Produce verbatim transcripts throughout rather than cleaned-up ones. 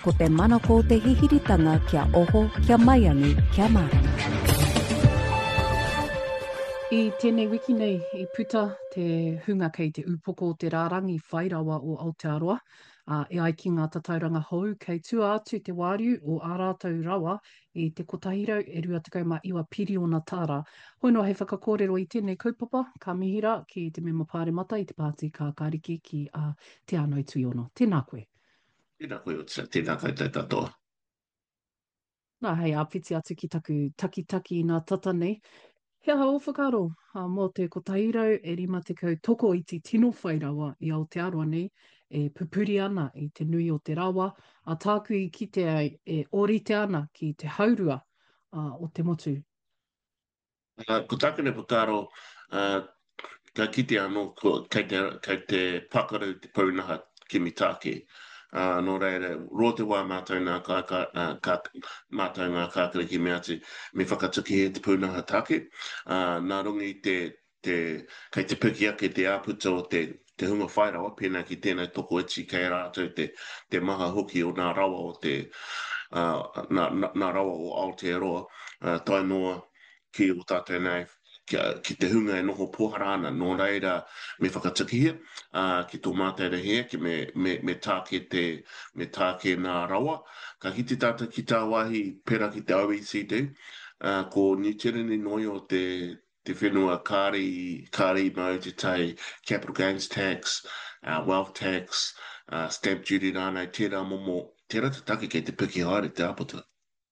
ko te manako o te hihiritanga kia oho, kia mai anu, kia marama. I tēnei wiki nei, i puta te hunga kei te upoko o te rārangi whairawa o Aotearoa. Uh, e ai ki ngā tatauranga hou kei tua atu te wāriu o ā rātou rawa i te kotahirau e rua tekau ma iwa piriona tāra. Hoi noa he whakakōrero i tēnei kaupapa, ka mihira ki te mema pāremata i te pāti ka kariki ki uh, te anau tuiono. Tēnā koe. Tēnā koe o te tēnā kai te katoa. Nā hei āpiti atu ki taku taki-taki i ngā tata nei. He aha o whakaro, uh, mō te kotahirau e rima te kau toko i te tino whairawa i Aotearoa nei, e pupuri ana i te nui o te rawa, a tāku i ki te ai e orite ana ki te haurua uh, o te motu. Uh, ko tāku ne whakaro, uh, ka kite anō ko, kei, te, kei te pakaru te paunaha ki mitake. Uh, nō reira, roa te wā mātou ngā kā, kā, uh, kā, mātou ngā kākere ki mea te me whakatuki he te paunaha take. Uh, nā rungi te, te, kei te piki ake te āputa o te, te hunga whairawa, pēnā ki tēnei toko eti kei rātou te, te maha hoki o nā rawa o te, uh, nā, nā, nā rawa o Aotearoa, uh, tai noa ki o tātou nei, ki, ki te hunga e noho pohara ana, nō reira me whakatakihia, uh, ki tō māteira hea, ki me, me, me tāke te, me tāke nā rawa. Ka hiti tātou ki tā wahi pera ki te O E C D, uh, ko New Zealand noi o te, te whenua kāri, kāri mau te tai capital gains tax, uh, wealth tax, uh, stamp duty rānei, tērā momo, tērā te take kei te piki haere te aputa.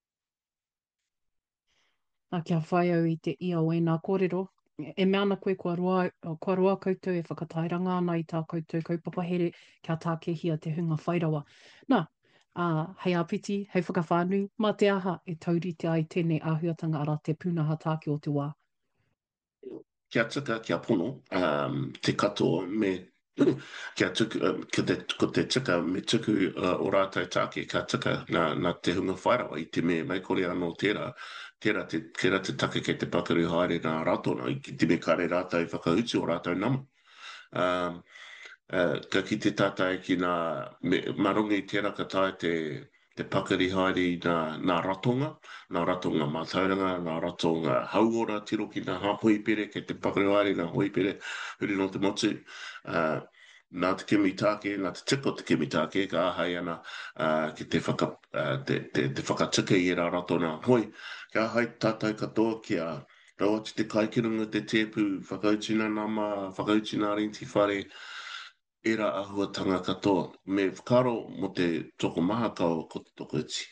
Nā kia whai au i te ia o e nā kōrero. E mea ana koe kua roa, kua roa koutou e whakatairanga ana i tā koutou kaupapa here kia tākehia te hunga whairawa. Nā, uh, hei āpiti, hei whakawhānui, mā te aha e taurite ai tēnei āhuatanga ara te pūnaha tāke o te wā. Kia tika, kia pono, um, te katoa, me kia tuku, um, kia te, ko te tika me tuku uh, o rātou tāke, kia tika nā, nā te hunga whairawa i te me mai kore anō tērā, tērā te, tērā te take kei te pakaru haere nā ratona, i te me kare rātou whakauti o rātou nama. Um, uh, ka ki te tātai ki nā, me, marongi tērā ka tae te, te pakari haere nā, nā ratonga, nā ratonga mātauranga, nā ratonga hauora, tiro ki nā hoipere, kei te pakari haere nā hoipere, huri no te motu. Uh, nā te kimitake, nā te tiko te kimitake, ka ahai ana uh, ki te, whaka, uh, te, te, te whakatika i rā ratona hoi. Ka ahai tātai katoa ki a rawa te kaikirunga te tepu, whakautina nama, whakautina rinti whare, era ahuatanga katoa. Me whakaro mo te toko maha kau ko te toko iti.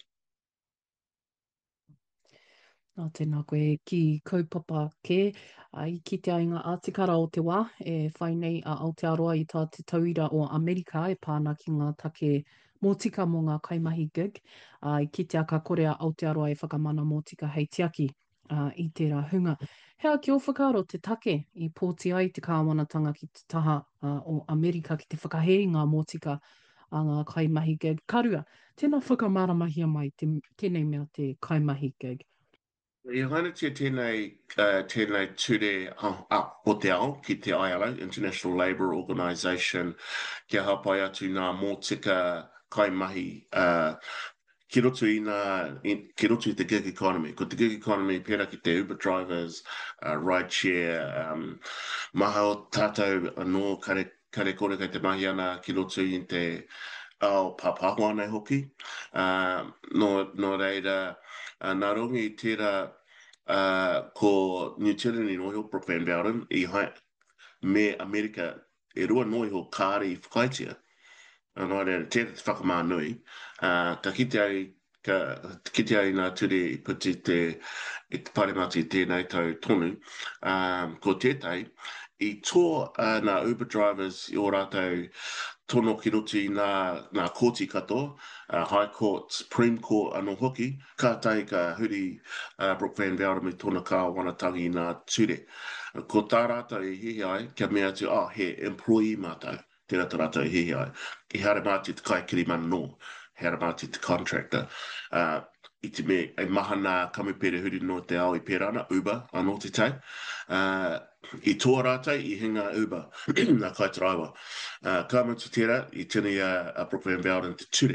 Nā tēnā koe ki kaupapa ke, uh, i ki te ainga ātikara o te wā, e whai nei a Aotearoa i tā te tauira o Amerika, e pāna ki ngā take mōtika mō ngā kaimahi gig. Uh, I ki te aka kore a Aotearoa e whakamana mōtika hei tiaki uh, i tērā hunga. Hea ki o whakaro te take i pōti ai te kāwanatanga ki te taha uh, o Amerika ki te whakaheri ngā mōtika a ngā kaimahi gig. Karua, tēnā whakamaramahi mai te, tēnei mea te kaimahi gig. I hanatia tēnei, uh, tēnei ture uh, uh, o te ao ki te I L O, International Labour Organisation, kia hapai atu ngā mōtika kaimahi uh, ki roto i ngā, in, ki roto i te gig economy. Ko te gig economy pēra ki te Uber drivers, uh, rideshare, um, maha o tātou anō kare, kare kore kei te mahi ana ki roto i te ao papahoa nei hoki. Uh, no, no reira, uh, nā rongi i tērā uh, ko New Zealand i noho Brooke Van Bowden i hai, me Amerika e rua noho kāri i whakaitia. Anō reira, tērā te whakamānui. Uh, ka kite ai ka kite ai ngā ture i puti te i te paremati i tēnei tau tonu. Um, ko tētai, i tō uh, ngā Uber drivers i o rātou tono ki roto i ngā, ngā kōti katoa, uh, High Court, Supreme Court anō hoki, ka tai ka huri uh, Brooke Van Bowden me tōna kā wanatangi i ngā ture. Ko tā rātou i hihi ai, kia mea tu, oh, he employee mātou, tērā tā rātou i hihi ai. I hara māti te kaikiri mana nō, hara māti te contractor. Uh, I te me, ai mahana kamupere huri no te ao i pērana, Uber, anō te tai. Uh, I tō rātai, i hinga Uber, nā kaitaraiwa. Uh, ka mutu tērā, i tini a, a Brooke Van Bowden te ture.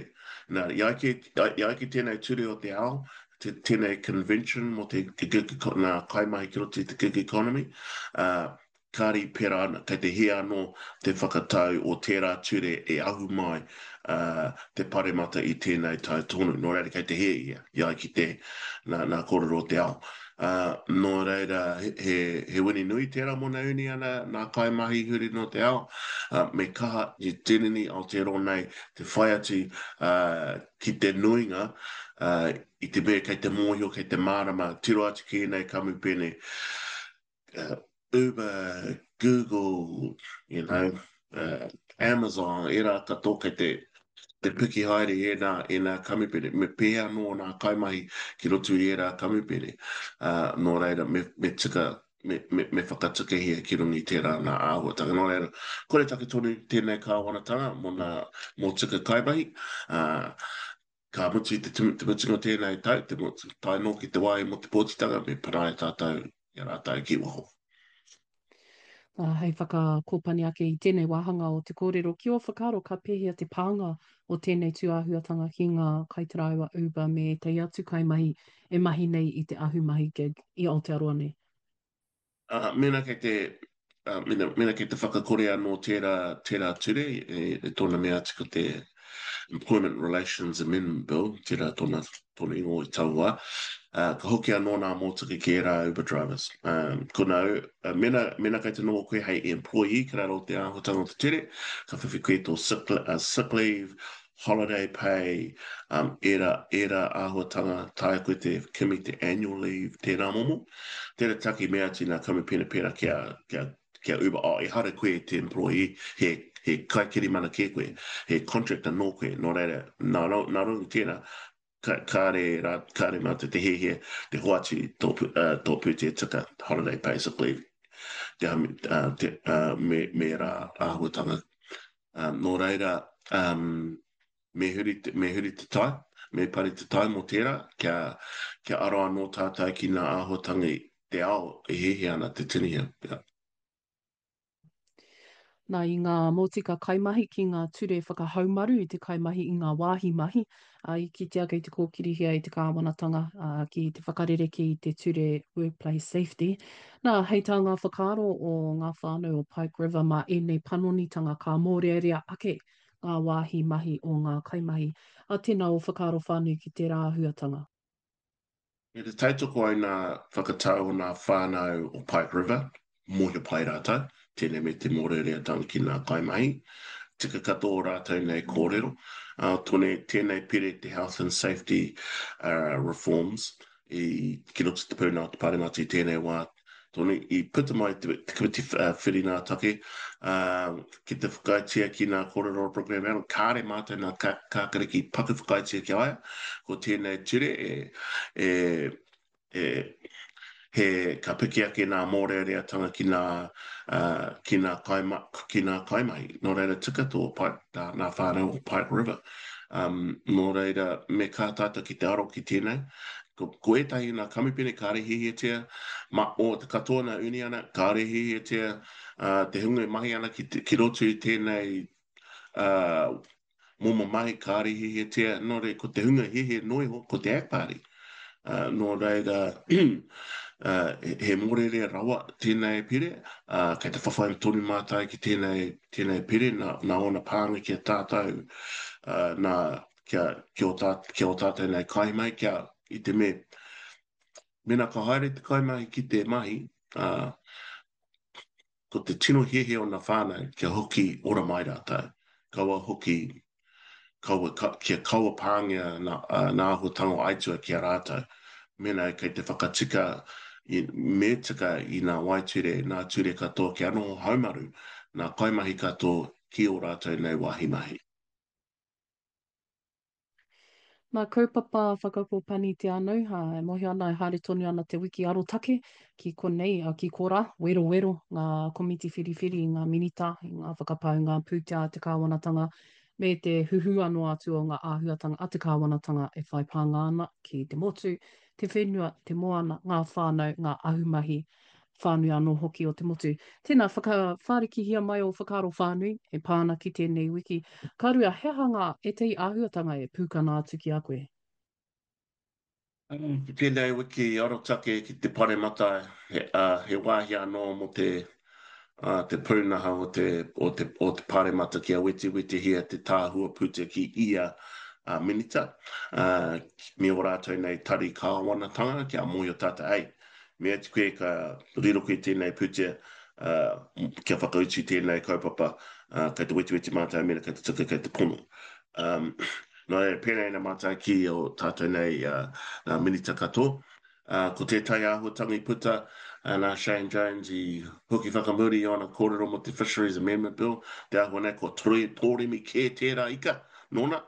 Nā, ia ki, ia ki tēnei ture o te ao, te, tēnei convention mo te te gig, eco- nā kaimahi ki roto i te gig economy, uh, kāri pera ana, kei te hea anō te whakatau o tērā ture e ahu mai uh, te paremata i tēnei tau tonu. Nō reira, kei te hea ia, ia ki te, nā, nā kōrero o te ao. Uh, nō reira, he, he, he wini nui tērā mona uni ana, nā kaimahi huri no te ao, uh, me kaha i tēnini Aotearoa nei, te whai atu uh, ki te nuinga, uh, i te mea kei te mōhio, kei te mārama, tiro atu ki nei kamupene, uh, Uber, Google, you know, uh, Amazon, e rā katoa kei te te piki haere e nā, e nā kamupene, me pēa no nā kaimahi ki roto i e rā kamupene, uh, nō reira, me, me tika, me, me, me whakatukehia ki rungi tērā nā āhuatanga. Nō reira, kore take tonu tēnei kāwanatanga mō nā, mō tika kaimahi, uh, ka mutu i te timutinga tēnei tau, te mutu tai no ki te wai mo te pōtitanga, me parae tātou, i rātou ki waho. Uh, hei whakakōpani ake i tēnei wāhanga o te kōrero. Kia o whakaaro ka pēhea te pānga o tēnei tūāhuatanga ki ngā kaitaraiwa Uber me te atu kaimahi e mahi nei i te ahumahi gig i Aotearoa nei. Uh, mena kei te uh, mena, mena kei te whakakore anō tērā, tērā ture, e, e tōna mea tika te Employment Relations Amendment Bill, tērā tōna, tōna ingo i taua, uh, ka hoki anō nā mōtaka ki e rā Uber drivers. Um, ko nau, uh, mena, mena kei te noa koe hei employee, ka raro te āhotanga o te tere, ka whiwhi koe tō sick, uh, sick leave, holiday pay, um, era, era āhuatanga, tae koe te kimi te annual leave, tērā momo. Tērā taki mea tina kami pena pena kia, kia, kia Uber, oh, e hara koe te employee, he, he kaikiri mana ke koe, he contractor no koe, no reira, nā, nā, nā rungi tēnā, ka, kāre, rā, kāre mata te he he, te hoati tōpu, uh, tōpu te tika holiday pay sick leave, te, uh, te, uh, me, me rā āhuatanga. Um, no reira, um, me huri te, me huri te tai, me pari te tai mo tērā, kia, kia aroa no tātai ki ngā āhuatanga i te ao, e hehe ana te tinihia. Yeah. Nā i ngā motika kaimahi ki ngā ture whakahaumaru i te kaimahi i ngā wāhi mahi, uh, i ki te ake i te kōkirihia i te kāwanatanga uh, ki te whakarereki i te ture workplace safety. Nā, hei tā ngā whakaaro o ngā whānau o Pike River ma e nei panonitanga ka mōrearea ake ngā wāhi mahi o ngā kaimahi. A tēnā o whakaaro whānau ki te rāhuatanga. E te taitoko ai ngā whakatau o ngā whānau o Pike River, mōhio pai rātou, tēnei me te mōrearea tanga ki ngā kaimahi, tika katoa rātou nei kōrero, uh, tōne tēnei pere te health and safety uh, reforms, i ki roto te pūnā te pāremata i tēnei wā, tōne i puta mai te, te committee uh, whiri nā take, uh, ki te whakaitia ki ngā kōrero program, ero kāre mātou ngā kā, kākare ki paku whakaitia ki aia, ko tēnei ture e, e, e he ka piki ake nā mōreareatanga ki nā, uh, ki nā, kaima, ki nā kaimahi. Nō reira tika tō pai, tā, nā whānau o Pike River. Um, nō reira me kā tātou ki te aro ki tēnei, ko, ko etahi nā kamupene kāre hihiatia, ma o te katoa nā uni ana, kāre hihiatia, uh, te hunga e mahi ana ki, te, ki roto i tēnei uh, momo mai kāre hihiatia, nō reira ko te hunga hihi noi ho, ko te akpāri. Uh, nō reira, uh, he, he mōrere rawa tēnei pire, uh, kei te whawhai tonu mātai ki tēnei, tēnei pire, nā, nā ona pānga ki a tātou, uh, nā kia, kia, o tā, kia o tātou nei kaimai, kia i te me, mena ka haere te kaimai ki te mahi, uh, ko te tino hehe o nā whānau, kia hoki ora mai rātou, kaua hoki, kaua, ka, kia kaua pāngia nā, uh, nā ahutango aitua ki a rātou, mena kei te whakatika i, me tika i ngā waiture, ngā ture katoa ki anō haumaru, ngā kaimahi katoa ki o rātou nei wāhi mahi. Nā kaupapa whakakopani te anau, ha, e mohi ana e haere tonu ana te wiki arotake ki konei, a ki kora, wero wero, ngā komiti whiriwhiri, ngā minita, ngā whakapau, ngā pūtea, te kāwanatanga, me te huhu anō atu o ngā āhuatanga a te kāwanatanga e whai pānga ana ki te motu, te whenua, te moana, ngā whānau, ngā ahumahi, whānui anō hoki o te motu. Tēnā whaka, whārikihia mai o whakaro whānui, e pāna ki tēnei wiki. Ka rua, he hanga e te āhuatanga e pūkana atu ki a koe? Um, Tēnei wiki arotake ki te pare mata, he, uh, he wāhi anō mo te uh, te pūnaha o te, o te, o te pare mata ki a witi witi hia te tāhua pute ki ia uh, minita. Uh, mi o rātou nei tari kāwanatanga ki a mōi o tata ei. Mea te koe ka riro koe tēnei pute uh, kia whakauti tēnei kaupapa uh, kei te witi witi mātai mena kei te tuka kei te pono. Um, no e pēnei na mātai ki o tātou nei uh, uh, minita katoa. Uh, ko tētai āhuatanga i puta, uh, nā Shane Jones i hoki whakamuri i ona kōrero mo te Fisheries Amendment Bill, te ahua nei ko troi pōremi kē tērā ika, nōna.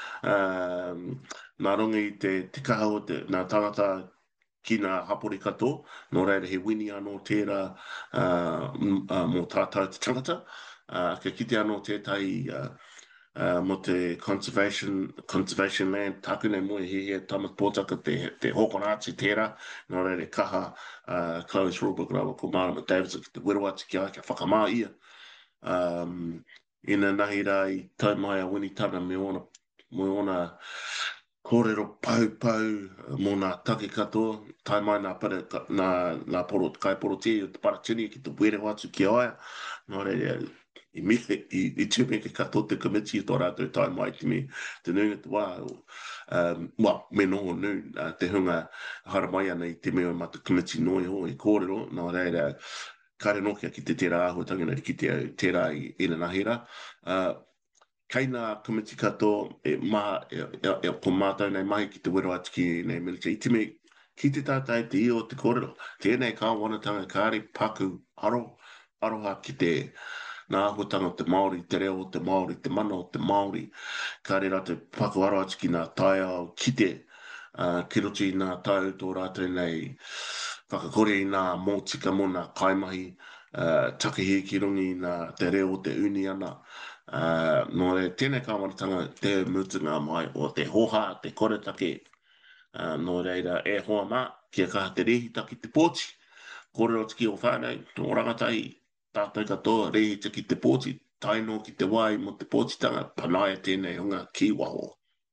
Um, nā rongi i te, te kaha o te, nā tangata ki nā hapori katoa, nō reira he wini anō tērā uh, m- uh, mō tātou te tangata, uh, ka kite anō tētai uh, uh, mo te conservation conservation land taku nei mo he he tama pōtaka te te hokonāti tērā nō reire kaha uh, close rulebook rawa ko Marama Davidson ki te wero atu ki ai kia whakamā ia um, ina nahi rā i tau mai a wini tana me ona me ona kōrero pau pau mō nā take katoa, tai mai nā, para, nā, nā poro, kai poro te o te paratini ki te were watu ki aia, nō reire, i mi, i, i tūme ki katoa te committee tō rātou tai mai te me, te nunga te wā, um, wā, me no nu, uh, te hunga hara mai ana i te mea ma te committee noi ho, i kōrero, nō reire, kare nokia ki te tērā āhuatanga nei ki te tērā i ina nahira. Uh, Kei nā committee katoa e mā, e, e, e, ko mātou nei mahi ki te wero atu ki nei military. I te me, ki te tātai te i o te kōrero, tēnei kāwanatanga kāre paku aro, aroha ki te nā ahutanga o te Māori, te reo o te Māori, te mana o te Māori, kāre rātou paku aro atu ki nā tai ao kite, uh, ki roto i nā tau tō rātou nei whakakore i nā mōtika mo nā kaimahi, uh, takihi ki rungi i nā te reo o te uni ana, Uh, no re tēnei kāwanatanga te mutunga mai o te hoha, te koretake, uh, no reira e hoa mā, kia kaha te rehitaki te pōti, kōrero tiki o whānei, tō rangatai, tātou katoa, rehitaki te pōti, taino ki te wai mo te pōtitanga, panaia tēnei hunga ki waho.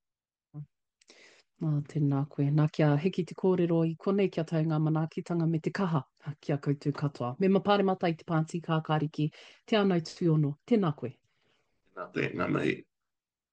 Nā, tēnā koe. Nā kia heki te kōrero i konei kia tai ngā manaakitanga me te kaha kia koutou katoa. Me mapare mata i te pāti kākāriki, te anau tuono. Tēnā koe. Nā koe, ngā mihi.